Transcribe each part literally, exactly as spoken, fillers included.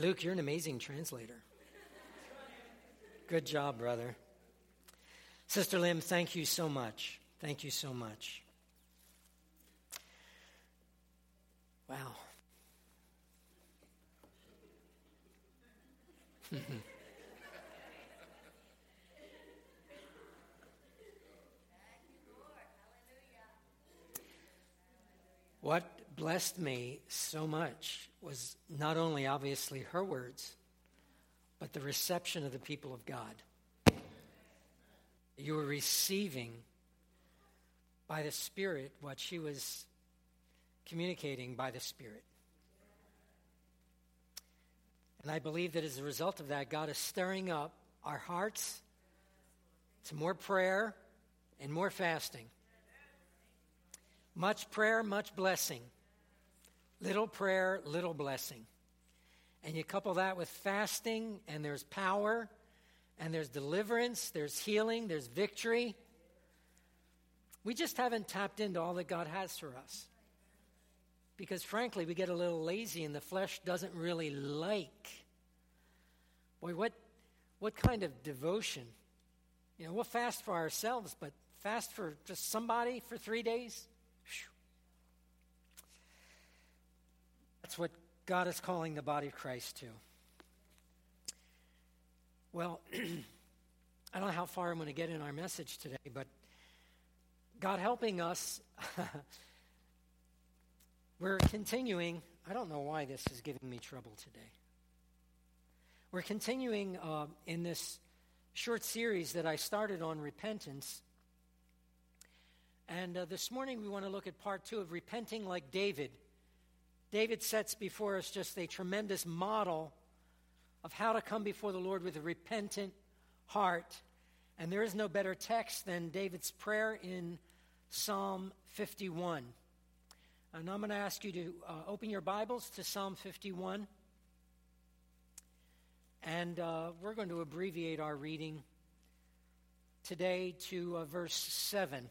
Luke, you're an amazing translator. Good job, brother. Sister Lim, thank you so much. Thank you so much. Wow. What blessed me so much was not only obviously her words, but the reception of the people of God. You were receiving by the Spirit what she was communicating by the Spirit. And I believe that as a result of that, God is stirring up our hearts to more prayer and more fasting. Much prayer, much blessing. Little prayer, little blessing. And you couple that with fasting, and there's power, and there's deliverance, there's healing, there's victory. We just haven't tapped into all that God has for us. Because frankly, we get a little lazy and the flesh doesn't really like. Boy, what what kind of devotion? You know, we'll fast for ourselves, but fast for just somebody for three days? Whew. That's what God is calling the body of Christ to. Well, I don't know how far I'm going to get in our message today, but God helping us, we're continuing. I don't know why this is giving me trouble today. We're continuing uh, in this short series that I started on repentance. And uh, this morning we want to look at part two of repenting like David. David sets before us just a tremendous model of how to come before the Lord with a repentant heart. And there is no better text than David's prayer in Psalm fifty-one. And I'm going to ask you to uh, open your Bibles to Psalm fifty-one. And uh, we're going to abbreviate our reading today to uh, verse seven.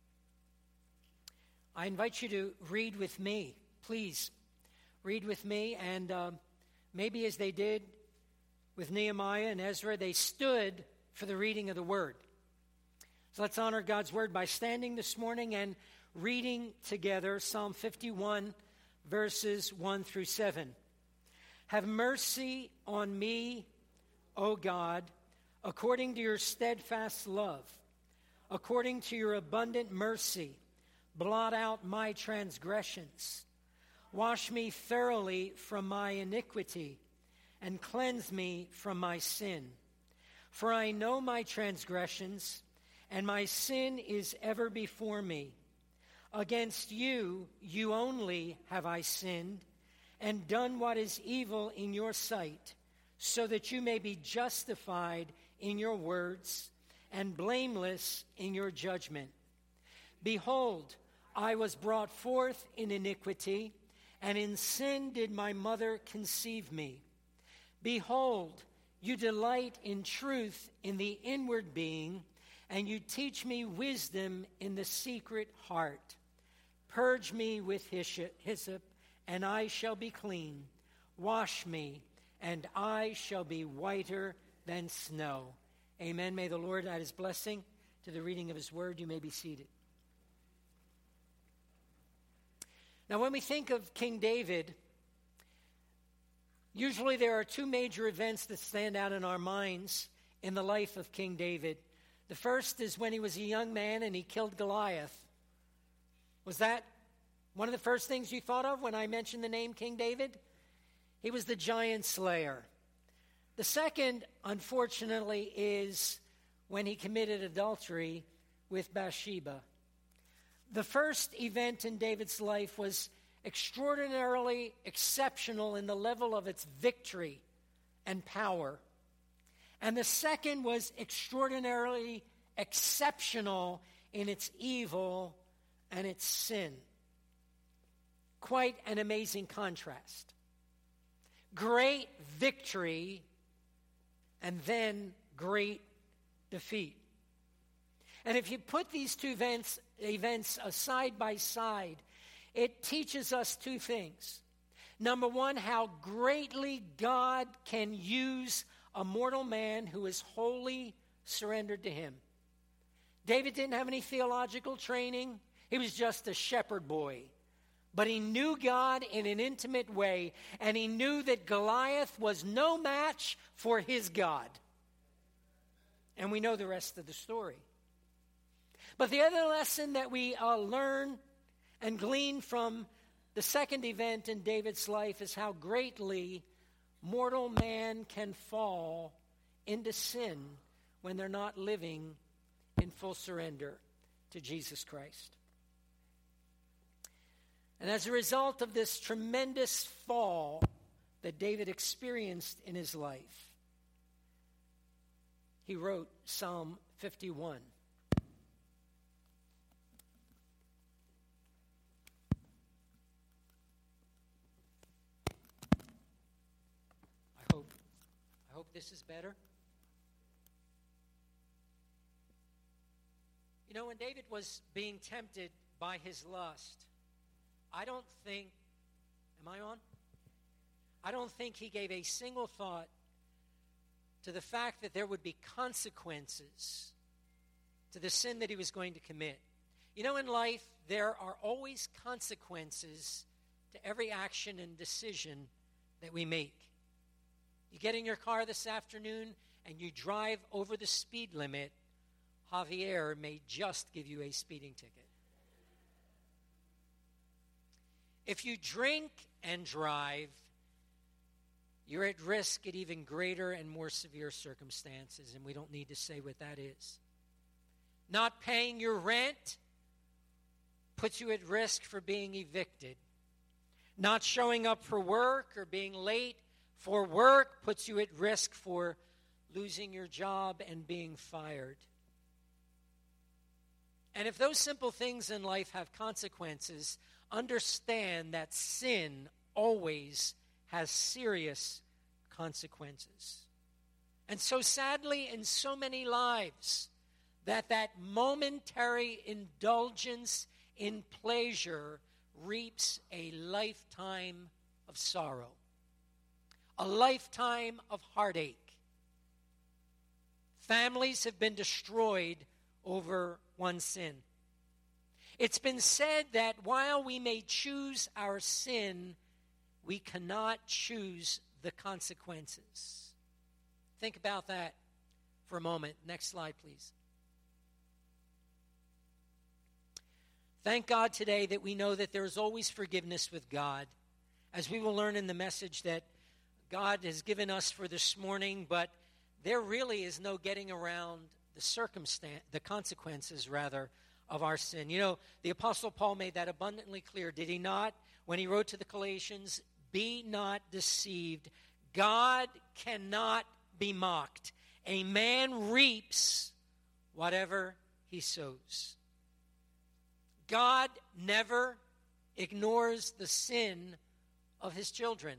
I invite you to read with me. Please, read with me. And uh, maybe as they did with Nehemiah and Ezra, they stood for the reading of the Word. So let's honor God's Word by standing this morning and reading together Psalm fifty-one, verses one through seven. Have mercy on me, O God, according to your steadfast love, according to your abundant mercy. Blot out my transgressions. Wash me thoroughly from my iniquity, and cleanse me from my sin. For I know my transgressions, and my sin is ever before me. Against you, you only have I sinned, and done what is evil in your sight, so that you may be justified in your words, and blameless in your judgment. Behold, I was brought forth in iniquity, and in sin did my mother conceive me. Behold, you delight in truth in the inward being, and you teach me wisdom in the secret heart. Purge me with hyssop, and I shall be clean. Wash me, and I shall be whiter than snow. Amen. May the Lord add his blessing to the reading of his word. You may be seated. Now, when we think of King David, usually there are two major events that stand out in our minds in the life of King David. The first is when he was a young man and he killed Goliath. Was that one of the first things you thought of when I mentioned the name King David? He was the giant slayer. The second, unfortunately, is when he committed adultery with Bathsheba. The first event in David's life was extraordinarily exceptional in the level of its victory and power. And the second was extraordinarily exceptional in its evil and its sin. Quite an amazing contrast. Great victory and then great defeat. And if you put these two events, events uh, side by side, it teaches us two things. Number one, how greatly God can use a mortal man who is wholly surrendered to him. David didn't have any theological training. He was just a shepherd boy. But he knew God in an intimate way, and he knew that Goliath was no match for his God. And we know the rest of the story. But the other lesson that we uh, learn and glean from the second event in David's life is how greatly mortal man can fall into sin when they're not living in full surrender to Jesus Christ. And as a result of this tremendous fall that David experienced in his life, he wrote Psalm fifty-one. I hope, I hope this is better. You know, when David was being tempted by his lust, I don't think, am I on? I don't think he gave a single thought to the fact that there would be consequences to the sin that he was going to commit. You know, in life, there are always consequences to every action and decision that we make. You get in your car this afternoon and you drive over the speed limit, Javier may just give you a speeding ticket. If you drink and drive, you're at risk at even greater and more severe circumstances, and we don't need to say what that is. Not paying your rent puts you at risk for being evicted. Not showing up for work or being late for work puts you at risk for losing your job and being fired. And if those simple things in life have consequences, understand that sin always has serious consequences. And so sadly, in so many lives, that that momentary indulgence in pleasure reaps a lifetime of sorrow, a lifetime of heartache. Families have been destroyed over one sin. It's been said that while we may choose our sin, we cannot choose the consequences. Think about that for a moment. Next slide, please. Thank God today that we know that there is always forgiveness with God, as we will learn in the message that God has given us for this morning, but there really is no getting around the circumstance, the consequences, rather, of our sin. You know, the Apostle Paul made that abundantly clear, did he not? When he wrote to the Galatians, be not deceived. God cannot be mocked. A man reaps whatever he sows. God never ignores the sin of his children,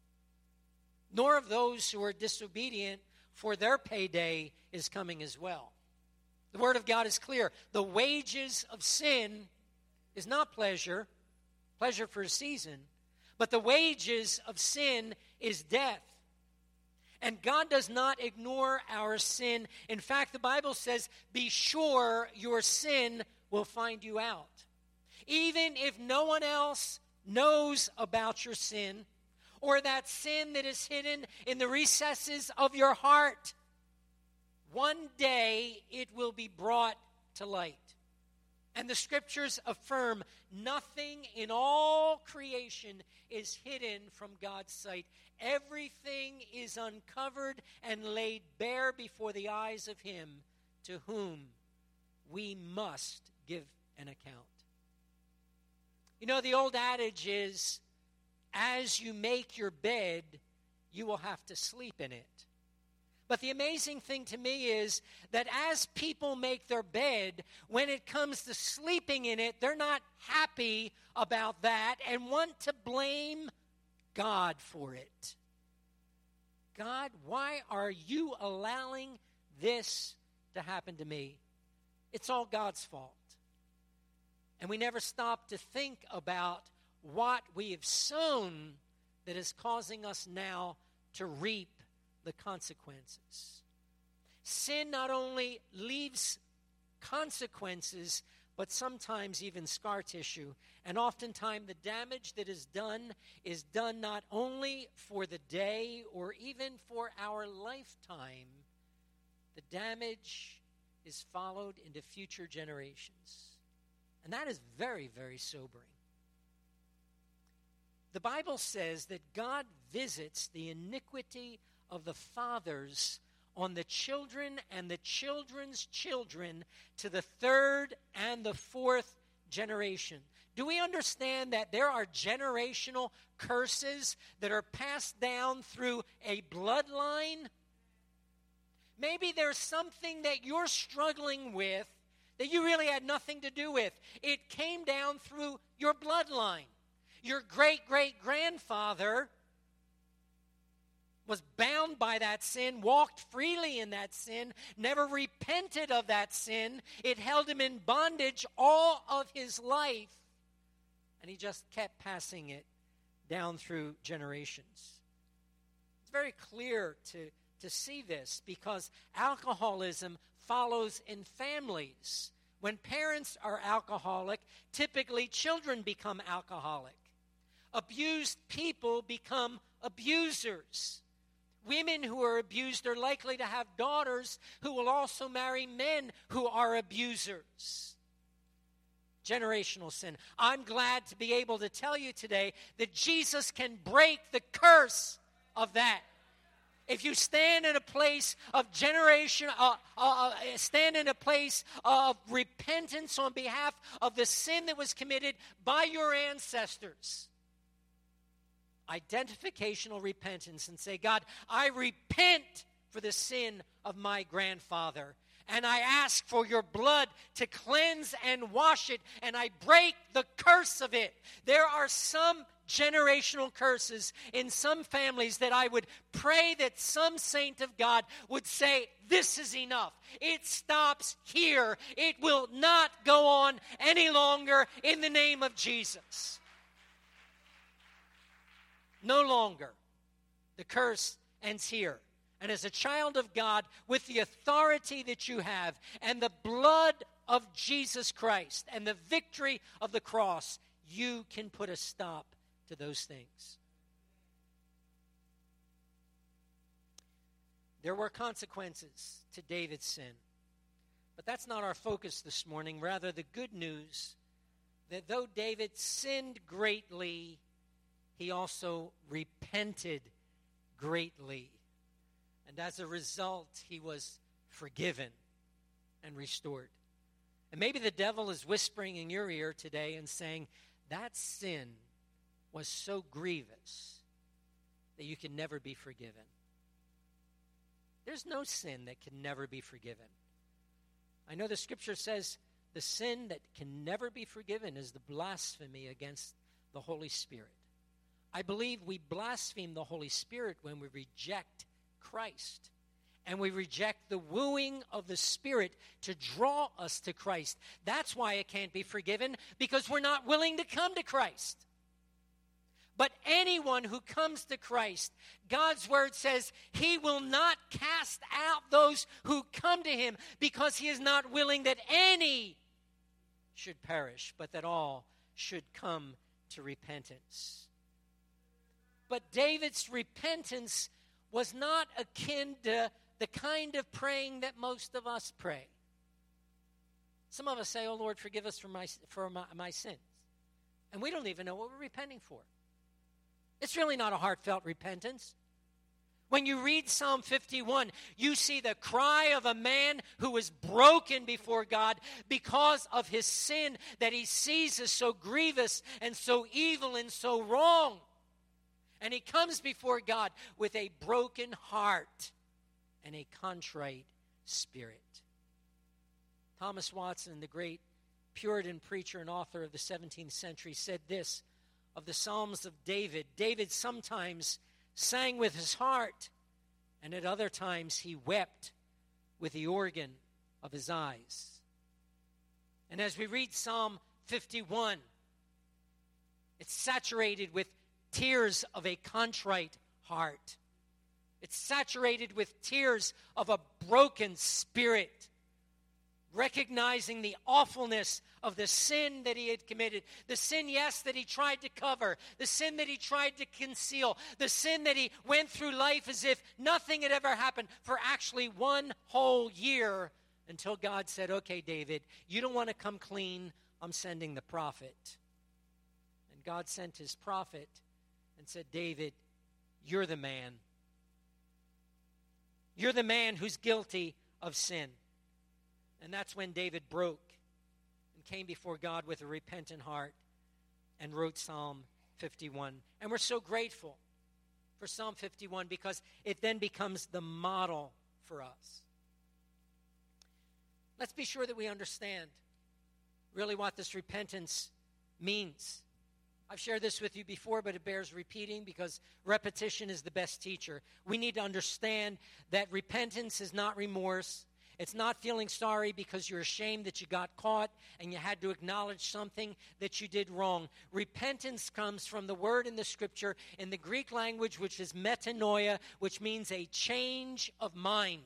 nor of those who are disobedient, for their payday is coming as well. The Word of God is clear. The wages of sin is not pleasure, pleasure for a season, but the wages of sin is death. And God does not ignore our sin. In fact, the Bible says, be sure your sin will find you out. Even if no one else knows about your sin, or that sin that is hidden in the recesses of your heart, one day it will be brought to light. And the scriptures affirm nothing in all creation is hidden from God's sight. Everything is uncovered and laid bare before the eyes of him to whom we must give an account. You know, the old adage is, as you make your bed, you will have to sleep in it. But the amazing thing to me is that as people make their bed, when it comes to sleeping in it, they're not happy about that and want to blame God for it. God, why are you allowing this to happen to me? It's all God's fault. And we never stop to think about what we have sown that is causing us now to reap the consequences. Sin not only leaves consequences, but sometimes even scar tissue. And oftentimes the damage that is done is done not only for the day or even for our lifetime. The damage is followed into future generations. And that is very, very sobering. The Bible says that God visits the iniquity of the fathers on the children and the children's children to the third and the fourth generation. Do we understand that there are generational curses that are passed down through a bloodline? Maybe there's something that you're struggling with that you really had nothing to do with. It came down through your bloodline. Your great-great-grandfather was bound by that sin, walked freely in that sin, never repented of that sin. It held him in bondage all of his life, and he just kept passing it down through generations. It's very clear to, to see this because alcoholism follows in families. When parents are alcoholic, typically children become alcoholic. Abused people become abusers. Women who are abused are likely to have daughters who will also marry men who are abusers. Generational sin. I'm glad to be able to tell you today that Jesus can break the curse of that. If you stand in a place of generation, uh, uh, stand in a place of repentance on behalf of the sin that was committed by your ancestors, identificational repentance, and say, God, I repent for the sin of my grandfather, and I ask for your blood to cleanse and wash it, and I break the curse of it. There are some generational curses in some families that I would pray that some saint of God would say, this is enough. It stops here. It will not go on any longer in the name of Jesus. No longer. The curse ends here. And as a child of God, with the authority that you have and the blood of Jesus Christ and the victory of the cross, you can put a stop to those things. There were consequences to David's sin. But that's not our focus this morning. Rather, the good news that though David sinned greatly, he also repented greatly. And as a result, he was forgiven and restored. And maybe the devil is whispering in your ear today and saying, that sin was so grievous that you can never be forgiven. There's no sin that can never be forgiven. I know the scripture says the sin that can never be forgiven is the blasphemy against the Holy Spirit. I believe we blaspheme the Holy Spirit when we reject Christ. And we reject the wooing of the Spirit to draw us to Christ. That's why it can't be forgiven, because we're not willing to come to Christ. But anyone who comes to Christ, God's word says he will not cast out those who come to him, because he is not willing that any should perish, but that all should come to repentance. But David's repentance was not akin to the kind of praying that most of us pray. Some of us say, oh Lord, forgive us for my, for my, my sins. And we don't even know what we're repenting for. It's really not a heartfelt repentance. When you read Psalm fifty-one, you see the cry of a man who is broken before God because of his sin that he sees as so grievous and so evil and so wrong. And he comes before God with a broken heart and a contrite spirit. Thomas Watson, the great Puritan preacher and author of the seventeenth century, said this of the Psalms of David. David sometimes sang with his heart, and at other times he wept with the organ of his eyes. And as we read Psalm fifty-one, it's saturated with tears of a contrite heart. It's saturated with tears of a broken spirit, recognizing the awfulness of the sin that he had committed. The sin, yes, that he tried to cover. The sin that he tried to conceal. The sin that he went through life as if nothing had ever happened for actually one whole year, until God said, okay, David, you don't want to come clean. I'm sending the prophet. And God sent his prophet and said, David, you're the man. You're the man who's guilty of sin. And that's when David broke and came before God with a repentant heart and wrote Psalm fifty-one. And we're so grateful for Psalm fifty-one because it then becomes the model for us. Let's be sure that we understand really what this repentance means. I've shared this with you before, but it bears repeating because repetition is the best teacher. We need to understand that repentance is not remorse. It's not feeling sorry because you're ashamed that you got caught and you had to acknowledge something that you did wrong. Repentance comes from the word in the scripture in the Greek language, which is metanoia, which means a change of mind.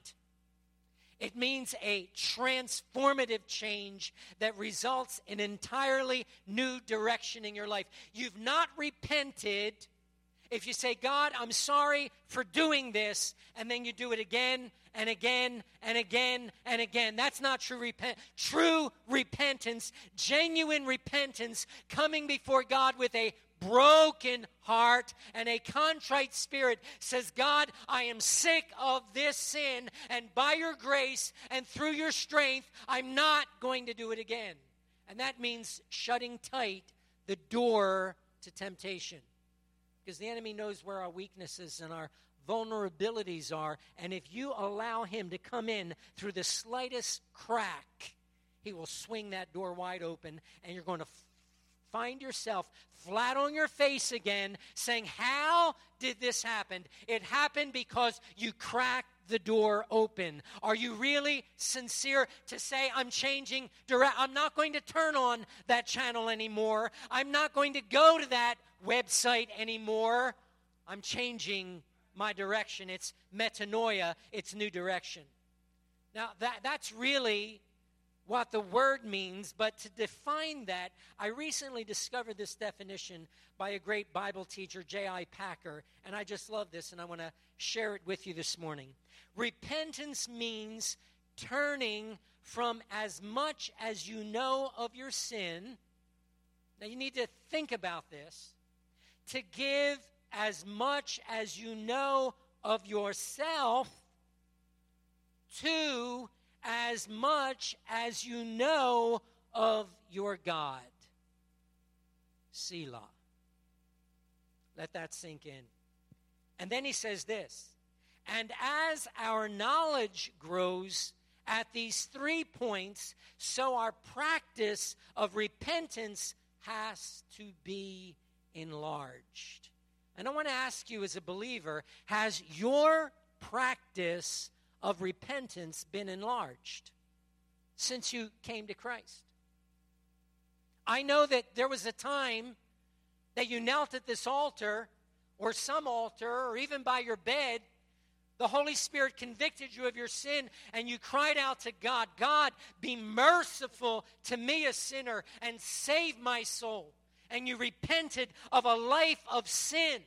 It means a transformative change that results in entirely new direction in your life. You've not repented if you say, God, I'm sorry for doing this, and then you do it again and again and again and again. That's not true repent. True repentance, genuine repentance, coming before God with a broken heart and a contrite spirit, says, God, I am sick of this sin, and by your grace and through your strength, I'm not going to do it again. And that means shutting tight the door to temptation. Because the enemy knows where our weaknesses and our vulnerabilities are, and if you allow him to come in through the slightest crack, he will swing that door wide open, and you're going to find yourself flat on your face again, saying, how did this happen? It happened because you cracked the door open. Are you really sincere to say, I'm changing direct? I'm not going to turn on that channel anymore. I'm not going to go to that website anymore. I'm changing my direction. It's metanoia. It's new direction. Now, that that's really what the word means, but to define that, I recently discovered this definition by a great Bible teacher, J I Packer, and I just love this, and I want to share it with you this morning. Repentance means turning from as much as you know of your sin. Now, you need to think about this. To give as much as you know of yourself to as much as you know of your God. Selah. Let that sink in. And then he says this, and as our knowledge grows at these three points, so our practice of repentance has to be enlarged. And I want to ask you as a believer, has your practice of repentance been enlarged since you came to Christ? I know that there was a time that you knelt at this altar or some altar or even by your bed. The Holy Spirit convicted you of your sin and you cried out to God, God, be merciful to me, a sinner, and save my soul. And you repented of a life of sin.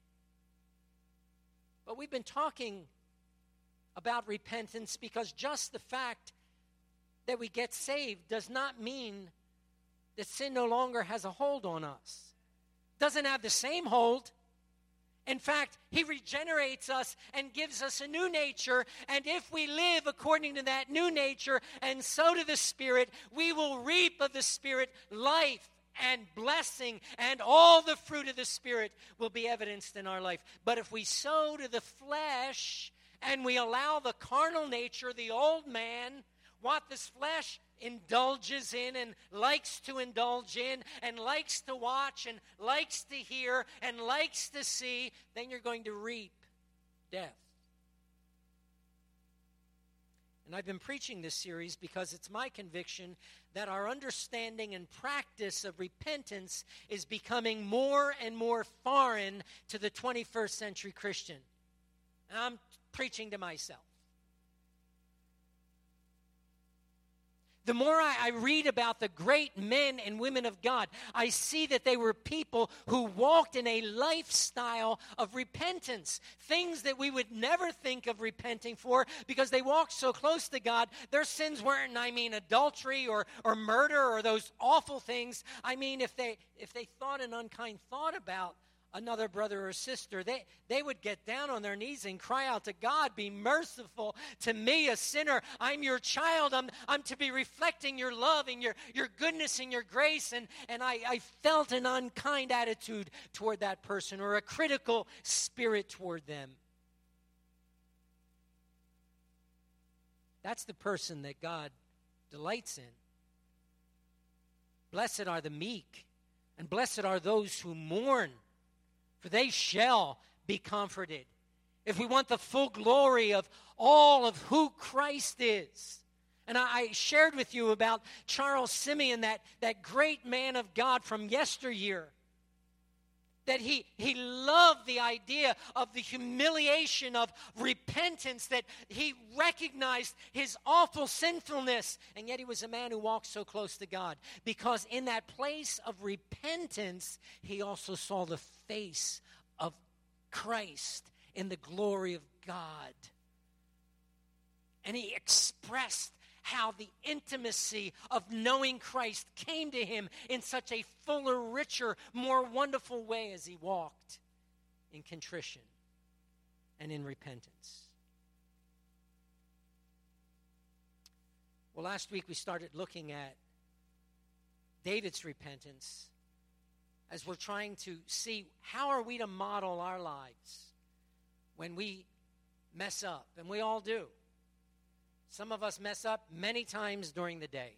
But we've been talking about repentance because just the fact that we get saved does not mean that sin no longer has a hold on us. Doesn't have the same hold. In fact, he regenerates us and gives us a new nature, and if we live according to that new nature and sow to the Spirit, we will reap of the Spirit life and blessing, and all the fruit of the Spirit will be evidenced in our life. But if we sow to the flesh and we allow the carnal nature, the old man, what this flesh indulges in and likes to indulge in and likes to watch and likes to hear and likes to see, then you're going to reap death. And And I've been preaching this series because it's my conviction that our understanding and practice of repentance is becoming more and more foreign to the twenty-first century Christian. And I'm preaching to myself. The more I, I read about the great men and women of God, I see that they were people who walked in a lifestyle of repentance. Things that we would never think of repenting for because they walked so close to God. Their sins weren't, I mean, adultery or, or murder or those awful things. I mean, if they if they thought an unkind thought about another brother or sister, they, they would get down on their knees and cry out to God, be merciful to me, a sinner. I'm your child. I'm, I'm to be reflecting your love and your, your goodness and your grace. And, and I, I felt an unkind attitude toward that person or a critical spirit toward them. That's the person that God delights in. Blessed are the meek, and blessed are those who mourn, for they shall be comforted. If we want the full glory of all of who Christ is. And I, I shared with you about Charles Simeon, that, that great man of God from yesteryear. That he, he loved the idea of the humiliation of repentance, that he recognized his awful sinfulness, and yet he was a man who walked so close to God. Because in that place of repentance, he also saw the face of Christ in the glory of God. And he expressed how the intimacy of knowing Christ came to him in such a fuller, richer, more wonderful way as he walked in contrition and in repentance. Well, last week we started looking at David's repentance as we're trying to see how are we to model our lives when we mess up, and we all do. Some of us mess up many times during the day.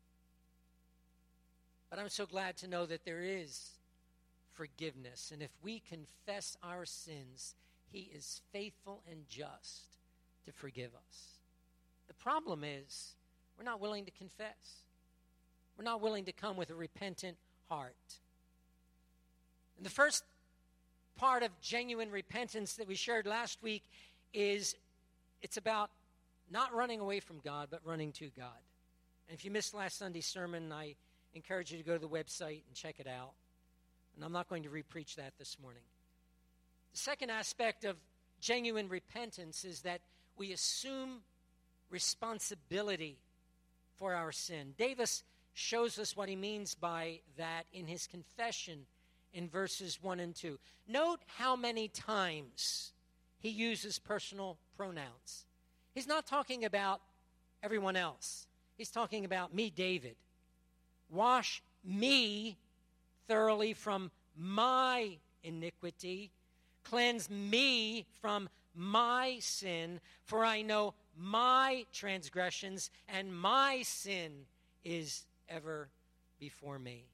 But I'm so glad to know that there is forgiveness. And if we confess our sins, he is faithful and just to forgive us. The problem is we're not willing to confess. We're not willing to come with a repentant heart. And the first part of genuine repentance that we shared last week is it's about not running away from God, but running to God. And if you missed last Sunday's sermon, I encourage you to go to the website and check it out. And I'm not going to re-preach that this morning. The second aspect of genuine repentance is that we assume responsibility for our sin. Davis shows us what he means by that in his confession in verses one and two. Note how many times he uses personal pronouns. He's not talking about everyone else. He's talking about me, David. Wash me thoroughly from my iniquity. Cleanse me from my sin, for I know my transgressions and my sin is ever before me.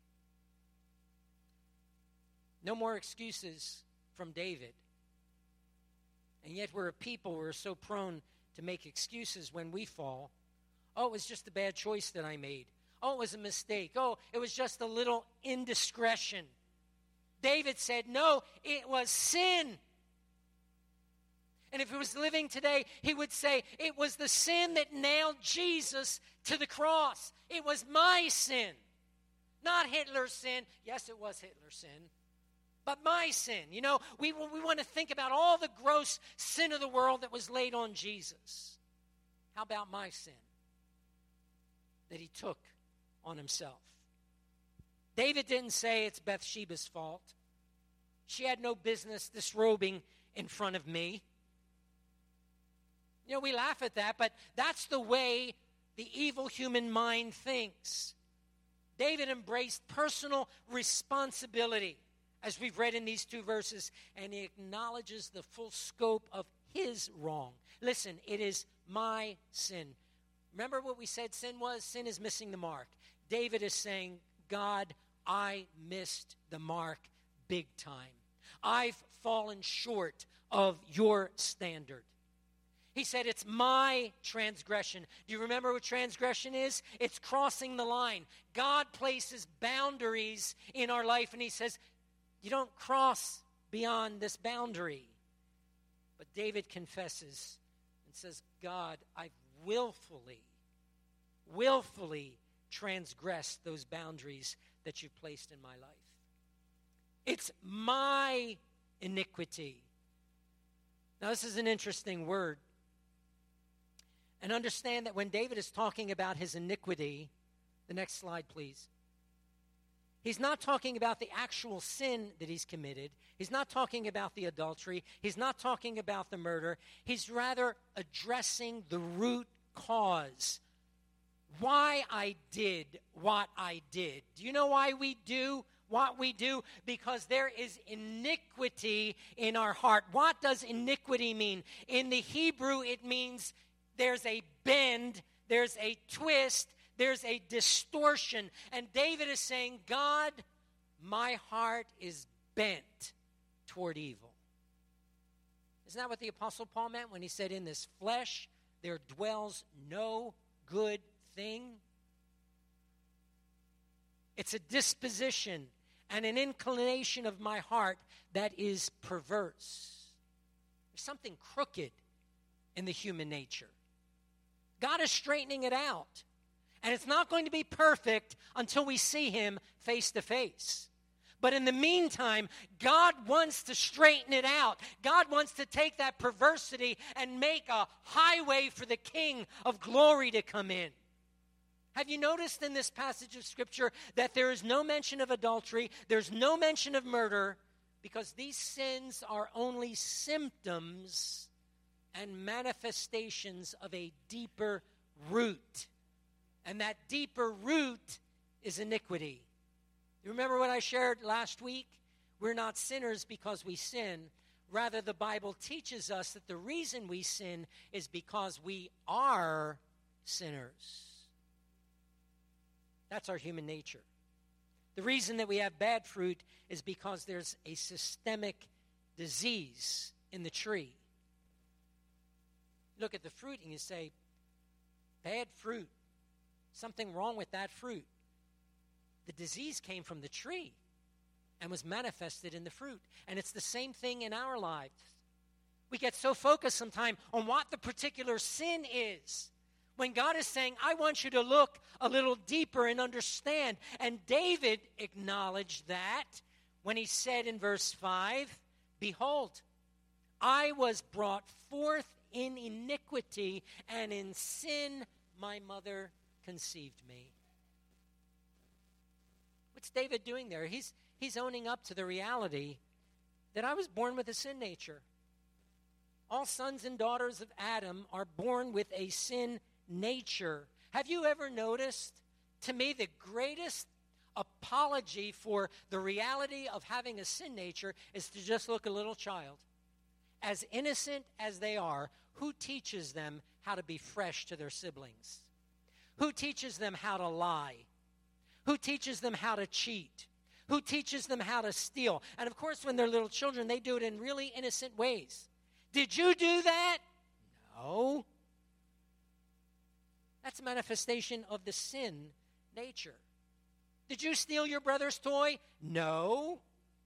No more excuses from David. And yet we're a people who are so prone to make excuses when we fall. Oh, it was just a bad choice that I made. Oh, it was a mistake. Oh, it was just a little indiscretion. David said, no, it was sin. And if he was living today, he would say, it was the sin that nailed Jesus to the cross. It was my sin, not Hitler's sin. Yes, it was Hitler's sin. But my sin. You know, we, we want to think about all the gross sin of the world that was laid on Jesus. How about my sin that he took on himself? David didn't say it's Bathsheba's fault. She had no business disrobing in front of me. You know, we laugh at that, but that's the way the evil human mind thinks. David embraced personal responsibility, as we've read in these two verses, and he acknowledges the full scope of his wrong. Listen, it is my sin. Remember what we said sin was? Sin is missing the mark. David is saying, God, I missed the mark big time. I've fallen short of your standard. He said, it's my transgression. Do you remember what transgression is? It's crossing the line. God places boundaries in our life, and he says, you don't cross beyond this boundary. But David confesses and says, God, I've willfully, willfully transgressed those boundaries that you've placed in my life. It's my iniquity. Now, this is an interesting word. And understand that when David is talking about his iniquity, the next slide, please. He's not talking about the actual sin that he's committed. He's not talking about the adultery. He's not talking about the murder. He's rather addressing the root cause. Why I did what I did. Do you know why we do what we do? Because there is iniquity in our heart. What does iniquity mean? In the Hebrew, it means there's a bend, there's a twist, there's a distortion. And David is saying, God, my heart is bent toward evil. Isn't that what the Apostle Paul meant when he said, in this flesh there dwells no good thing? It's a disposition and an inclination of my heart that is perverse. There's something crooked in the human nature. God is straightening it out. And it's not going to be perfect until we see him face to face. But in the meantime, God wants to straighten it out. God wants to take that perversity and make a highway for the King of glory to come in. Have you noticed in this passage of Scripture that there is no mention of adultery, there's no mention of murder, because these sins are only symptoms and manifestations of a deeper root. And that deeper root is iniquity. You remember what I shared last week? We're not sinners because we sin. Rather, the Bible teaches us that the reason we sin is because we are sinners. That's our human nature. The reason that we have bad fruit is because there's a systemic disease in the tree. Look at the fruit and you say, bad fruit. Something wrong with that fruit. The disease came from the tree and was manifested in the fruit. And it's the same thing in our lives. We get so focused sometimes on what the particular sin is, when God is saying, I want you to look a little deeper and understand. And David acknowledged that when he said in verse five, behold, I was brought forth in iniquity, and in sin my mother conceived me. What's David doing there? He's, he's owning up to the reality that I was born with a sin nature. All sons and daughters of Adam are born with a sin nature. Have you ever noticed, to me, the greatest apology for the reality of having a sin nature is to just look a little child. As innocent as they are, who teaches them how to be fresh to their siblings? Who teaches them how to lie? Who teaches them how to cheat? Who teaches them how to steal? And of course, when they're little children, they do it in really innocent ways. Did you do that? No. That's a manifestation of the sin nature. Did you steal your brother's toy? No.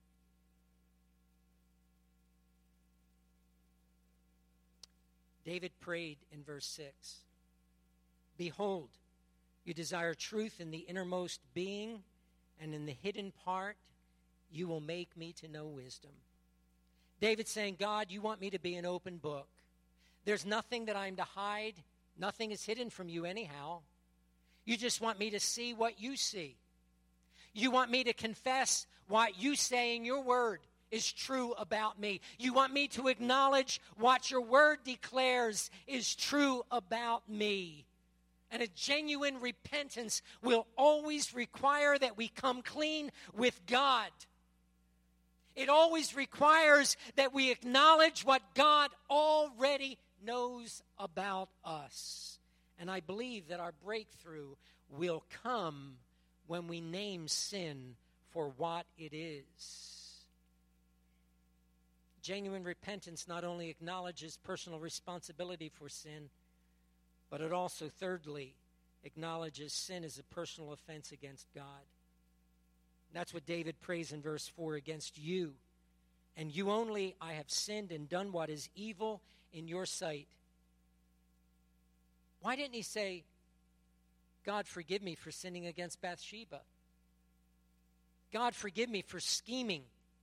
David prayed in verse six, behold, you desire truth in the innermost being, and in the hidden part you will make me to know wisdom. David saying, God, you want me to be an open book. There's nothing that I'm to hide. Nothing is hidden from you anyhow. You just want me to see what you see. You want me to confess what you say in your word is true about me. You want me to acknowledge what your word declares is true about me. And a genuine repentance will always require that we come clean with God. It always requires that we acknowledge what God already knows about us. And I believe that our breakthrough will come when we name sin for what it is. genuine repentance not only acknowledges personal responsibility for sin, but it also, thirdly, acknowledges sin as a personal offense against God. And that's what David prays in verse four, against you. And you only I have sinned and done what is evil in your sight. Why didn't he say, God, forgive me for sinning against Bathsheba? God, forgive me for scheming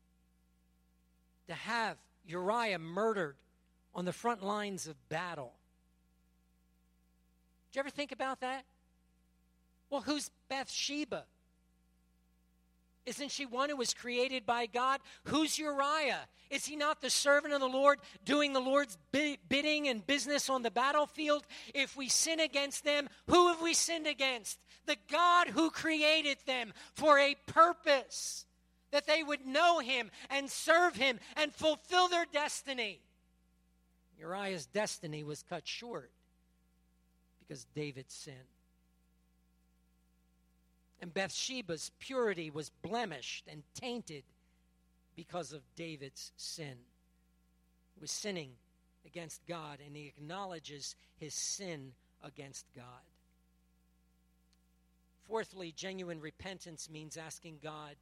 to have Uriah murdered on the front lines of battle. Did you ever think about that? Well, who's Bathsheba? Isn't she one who was created by God? Who's Uriah? Is he not the servant of the Lord, doing the Lord's bidding and business on the battlefield? If we sin against them, who have we sinned against? The God who created them for a purpose, that they would know him and serve him and fulfill their destiny. Uriah's destiny was cut short because David sinned. And Bathsheba's purity was blemished and tainted because of David's sin. He was sinning against God, and he acknowledges his sin against God. Fourthly, genuine repentance means asking God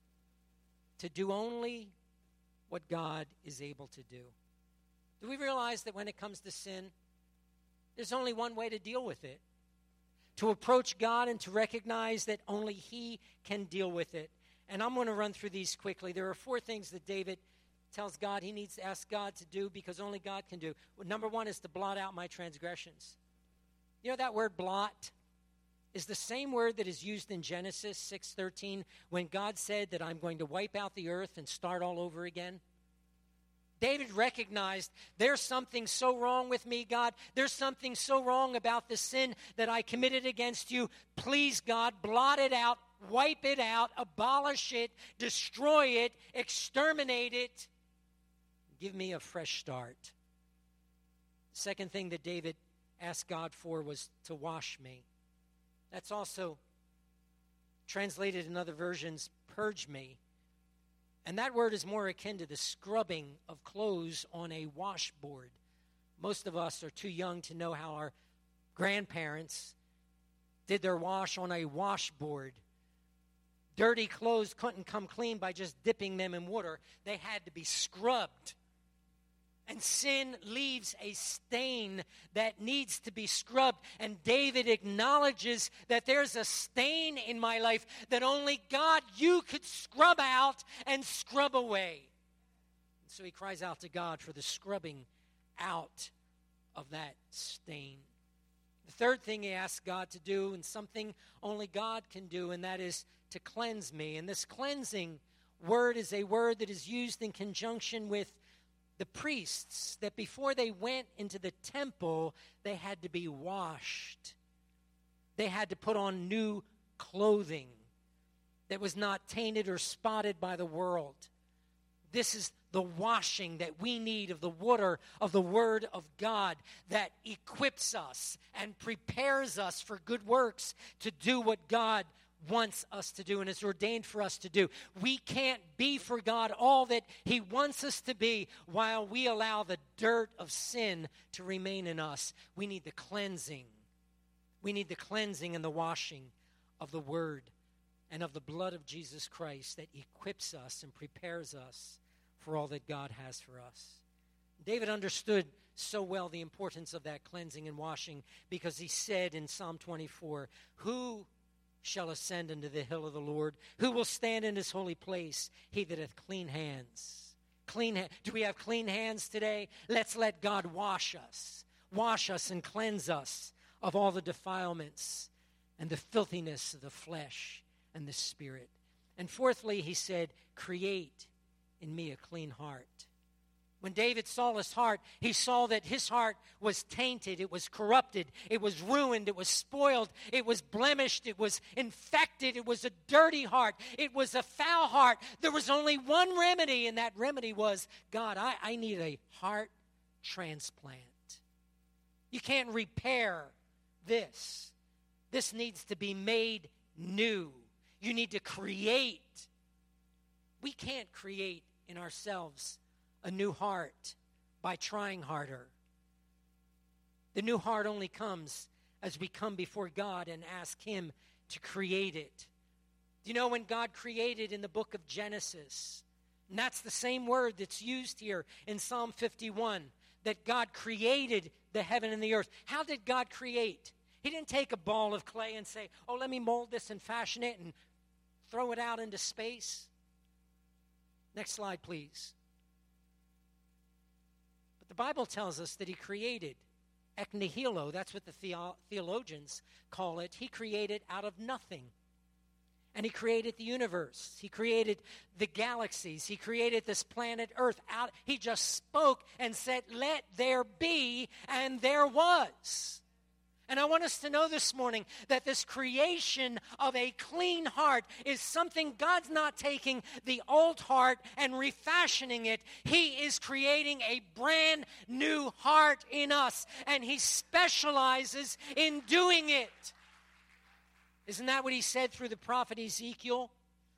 to do only what God is able to do. Do we realize that when it comes to sin, there's only one way to deal with it? To approach God and to recognize that only he can deal with it. And I'm going to run through these quickly. There are four things that David tells God he needs to ask God to do because only God can do. Well, number one is to blot out my transgressions. You know that word blot is the same word that is used in Genesis six thirteen when God said that I'm going to wipe out the earth and start all over again. David recognized there's something so wrong with me, God. There's something so wrong about the sin that I committed against you. Please, God, blot it out, wipe it out, abolish it, destroy it, exterminate it. Give me a fresh start. The second thing that David asked God for was to wash me. That's also translated in other versions, purge me. And that word is more akin to the scrubbing of clothes on a washboard. Most of us are too young to know how our grandparents did their wash on a washboard. Dirty clothes couldn't come clean by just dipping them in water. They had to be scrubbed. And sin leaves a stain that needs to be scrubbed. And David acknowledges that there's a stain in my life that only God, you could scrub out and scrub away. And so he cries out to God for the scrubbing out of that stain. The third thing he asks God to do, and something only God can do, and that is to cleanse me. And this cleansing word is a word that is used in conjunction with the priests, that before they went into the temple, they had to be washed. They had to put on new clothing that was not tainted or spotted by the world. This is the washing that we need of the water of the Word of God that equips us and prepares us for good works to do what God wants us to do and is ordained for us to do. We can't be for God all that he wants us to be while we allow the dirt of sin to remain in us. We need the cleansing. We need the cleansing and the washing of the Word and of the blood of Jesus Christ that equips us and prepares us for all that God has for us. David understood so well the importance of that cleansing and washing because he said in Psalm twenty-four, who shall ascend into the hill of the Lord? Who will stand in his holy place? He that hath clean hands. Clean ha- Do we have clean hands today? Let's let God wash us. Wash us and cleanse us of all the defilements and the filthiness of the flesh and the spirit. And fourthly, he said, create in me a clean heart. When David saw his heart, he saw that his heart was tainted, it was corrupted, it was ruined, it was spoiled, it was blemished, it was infected, it was a dirty heart, it was a foul heart. There was only one remedy, and that remedy was, God, I, I need a heart transplant. You can't repair this. This needs to be made new. You need to create. We can't create in ourselves a new heart by trying harder. The new heart only comes as we come before God and ask Him to create it. Do you know when God created in the book of Genesis? And that's the same word that's used here in Psalm fifty-one, that God created the heaven and the earth. How did God create? He didn't take a ball of clay and say, oh, let me mold this and fashion it and throw it out into space. Next slide, please. But the Bible tells us that He created ek nihilo. That's what the theo- theologians call it. He created out of nothing. And He created the universe. He created the galaxies. He created this planet Earth. Out. He just spoke and said, let there be, and there was. And I want us to know this morning that this creation of a clean heart is something God's not taking the old heart and refashioning it. He is creating a brand new heart in us, and He specializes in doing it. Isn't that what He said through the prophet Ezekiel?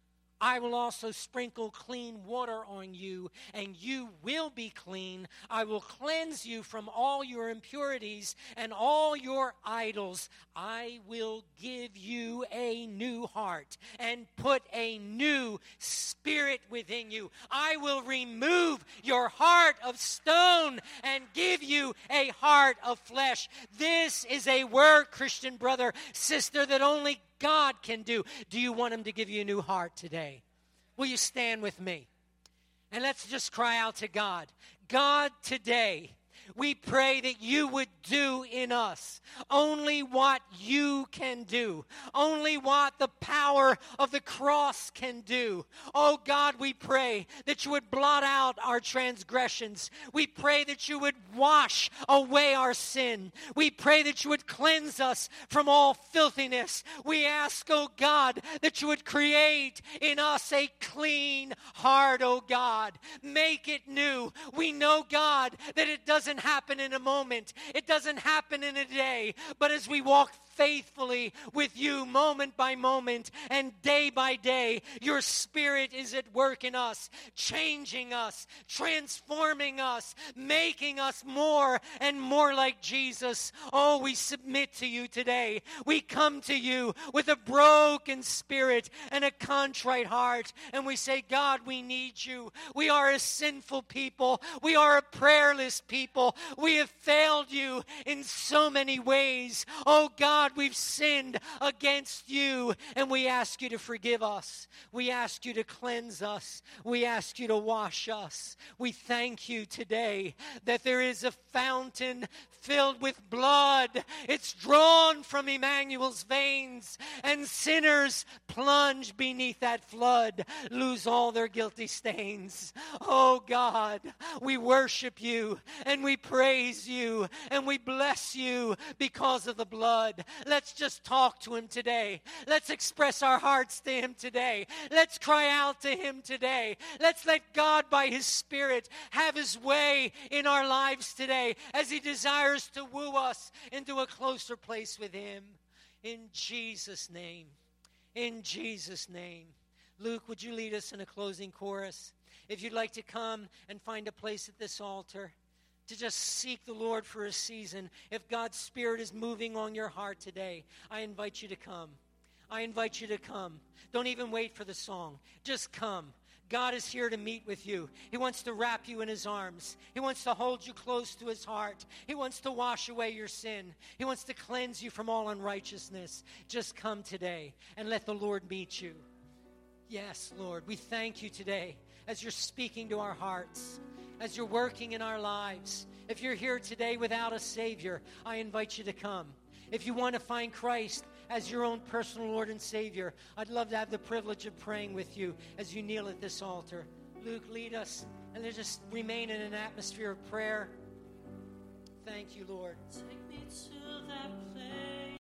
I will also sprinkle clean water on you, and you will be clean. I will cleanse you from all your impurities and all your idols. I will give you a new heart and put a new spirit within you. I will remove your heart of stone and give you a heart of flesh. This is a work, Christian brother, sister, that only God can do. Do you want Him to give you a new heart today? Will you stand with me? And let's just cry out to God. God, today, we pray that you would do in us only what you can do, only what the power of the cross can do. Oh God, we pray that you would blot out our transgressions. We pray that you would wash away our sin. We pray that you would cleanse us from all filthiness. We ask, oh God, that you would create in us a clean heart, oh God. Make it new. We know, God, that it doesn't happen in a moment. It doesn't happen in a day. But as we walk faithfully with you moment by moment and day by day, your Spirit is at work in us, changing us, transforming us, making us more and more like Jesus. Oh, we submit to you today. We come to you with a broken spirit and a contrite heart, and we say, God, we need you. We are a sinful people. We are a prayerless people. We have failed you in so many ways. Oh, God, we've sinned against you, and we ask you to forgive us. We ask you to cleanse us. We ask you to wash us. We thank you today that there is a fountain filled with blood. It's drawn from Emmanuel's veins, and sinners plunge beneath that flood, lose all their guilty stains. Oh, God, we worship you, and we praise you, and we bless you because of the blood. Let's just talk to Him today. Let's express our hearts to Him today. Let's cry out to Him today. Let's let God, by His Spirit, have His way in our lives today as He desires to woo us into a closer place with Him. In Jesus' name. In Jesus' name. Luke, would you lead us in a closing chorus? If you'd like to come and find a place at this altar, to just seek the Lord for a season. If God's Spirit is moving on your heart today, I invite you to come. I invite you to come. Don't even wait for the song. Just come. God is here to meet with you. He wants to wrap you in His arms. He wants to hold you close to His heart. He wants to wash away your sin. He wants to cleanse you from all unrighteousness. Just come today and let the Lord meet you. Yes, Lord, we thank you today as you're speaking to our hearts, as you're working in our lives. If you're here today without a Savior, I invite you to come. If you want to find Christ as your own personal Lord and Savior, I'd love to have the privilege of praying with you as you kneel at this altar. Luke, lead us, and let's just remain in an atmosphere of prayer. Thank you, Lord. Take me to that place.